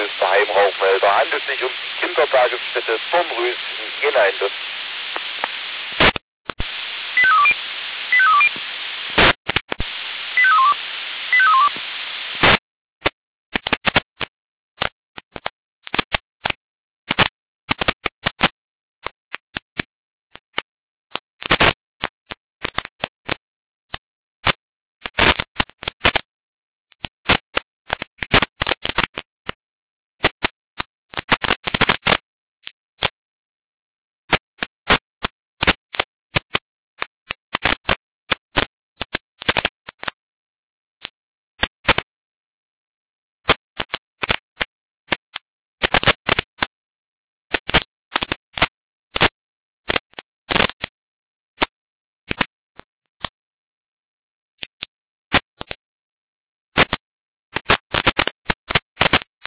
ist der Heimrauchmelder. Handelt sich um die Kindertagesstätte Dornröschen. Hinein, das